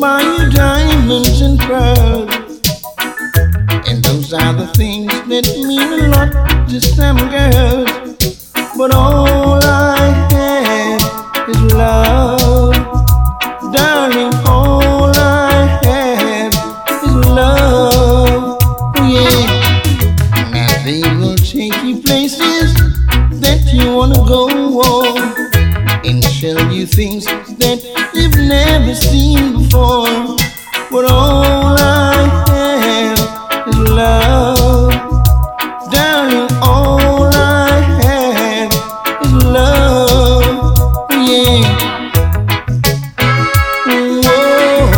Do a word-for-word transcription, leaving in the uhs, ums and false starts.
buy you diamonds and pearls, and those are the things that mean a lot to some girls. But all I